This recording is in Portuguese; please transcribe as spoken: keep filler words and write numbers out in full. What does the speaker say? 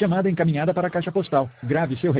Chamada encaminhada para a caixa postal. Grave seu